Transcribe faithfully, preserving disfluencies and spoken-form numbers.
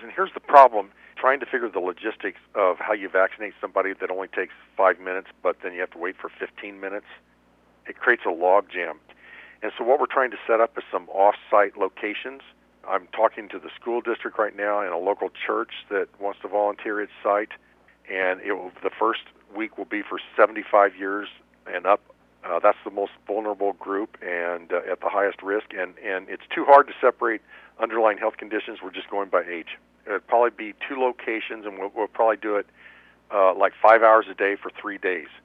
And here's the problem, trying to figure the logistics of how you vaccinate somebody that only takes five minutes, but then you have to wait for fifteen minutes. It creates a log jam. And so what we're trying to set up is some off-site locations. I'm talking to the school district right now and a local church that wants to volunteer its site. And it will, the first week will be for seventy-five years and up. Uh, that's the most vulnerable group and uh, at the highest risk. And, and it's too hard to separate underlying health conditions. We're just going by age. It'll probably be two locations, and we'll, we'll probably do it uh, like five hours a day for three days.